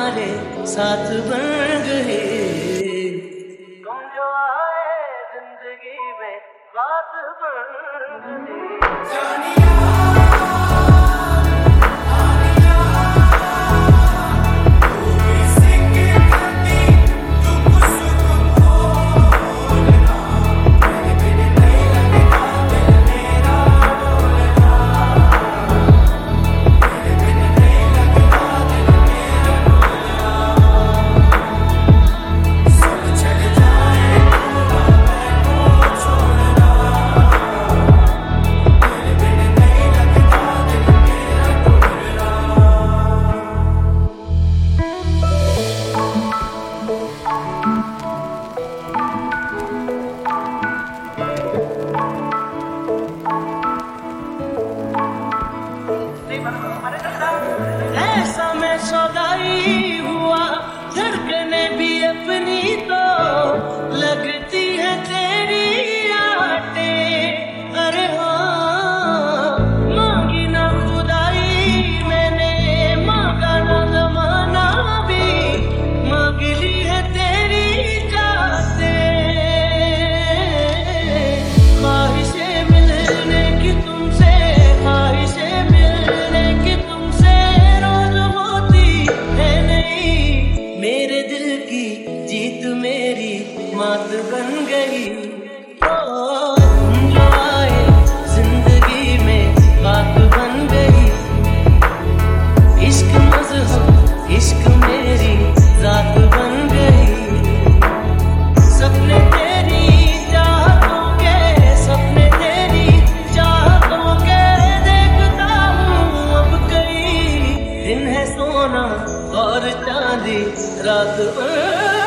हमारे साथ बन गए। तुम जो आए जिंदगी में बात बन गई। ऐसा मैं सौदाई हुआ धड़कने भी अपनी तो लगती है तेरी आटे। अरे हाँ मांगी ना खुदाई मैंने मांगा ना जमाना भी मांग ली है तेरी जाते। ख्वाहिशें मिलने की तुमसे ख्वाहिशें मिलने की तुमसे रोज होती है नहीं। मेरे दिल की जीत मेरी मात बन गई। ओ तुम जो आए जिंदगी में बात बन गई। इश्क मजहब इश्क मेरी जात बन गई। सपने तेरी चाहतों के सपने तेरी चाहतों के देखता हूँ अब कई दिन है सोना और चांदी रात